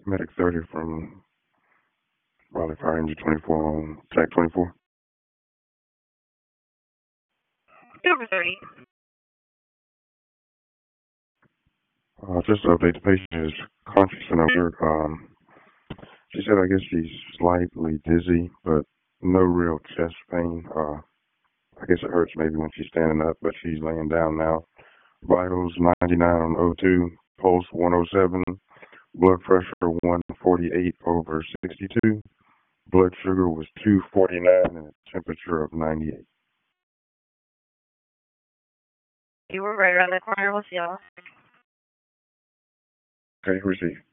Medic 30 from Raleigh Fire Engine 24 on TAC 24. Over 30. Just to update the patient is conscious and alert. She said I guess she's slightly dizzy, but no real chest pain. I guess it hurts maybe when she's standing up, but she's laying down now. Vitals 99 on O2, pulse 107, blood pressure 148 over 62, blood sugar was 249, and a temperature of 98. You were right around the corner with you. Okay, receive.